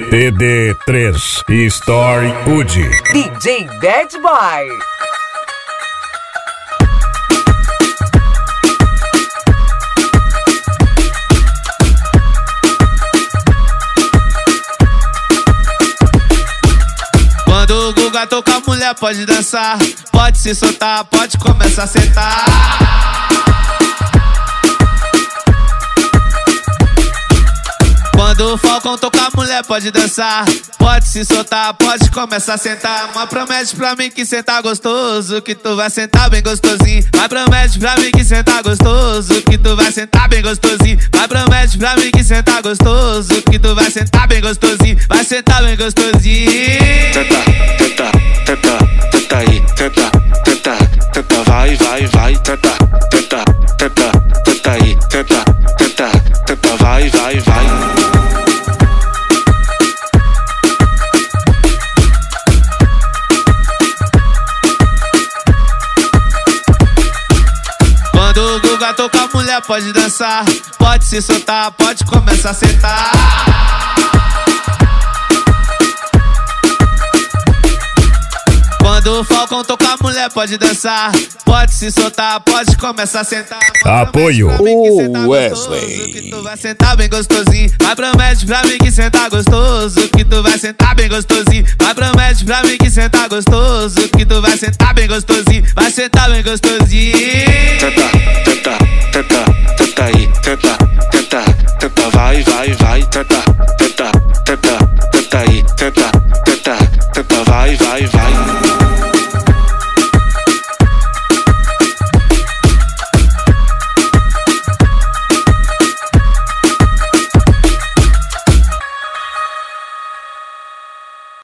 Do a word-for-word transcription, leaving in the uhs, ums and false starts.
T D três Story Udi. D J Bad Boy. Quando o Guga tocar, mulher pode dançar, pode se soltar, pode começar a sentar. Quando o Falcão tocar, mulher pode dançar, pode se soltar, pode começar a sentar. Mas promete pra mim que sentar gostoso, que tu vai sentar bem gostosinho. Mas promete pra mim que sentar gostoso, que tu vai sentar bem gostosinho. Mas promete pra mim que sentar gostoso, que tu vai sentar bem gostosinho. Vai sentar bem gostosinho. Tenta, tenta, tenta, tenta aí, tenta, tenta, tenta, vai, vai, vai, tenta, tenta, tenta, tenta aí, tenta, tenta, tenta, vai, vai, vai. Quando o Guga tocar, mulher pode dançar, pode se soltar, pode começar a sentar. Quando o Falcão tocar, mulher pode dançar, pode se soltar, pode começar a sentar. Apoio o Wesley. Que tu vai sentar bem gostosinho. Mas promete pra mim que sentar gostoso, que tu vai sentar bem gostosinho. Mas promete pra mim que sentar gostoso, que tu vai sentar bem gostosinho. Vai sentar bem gostosinho.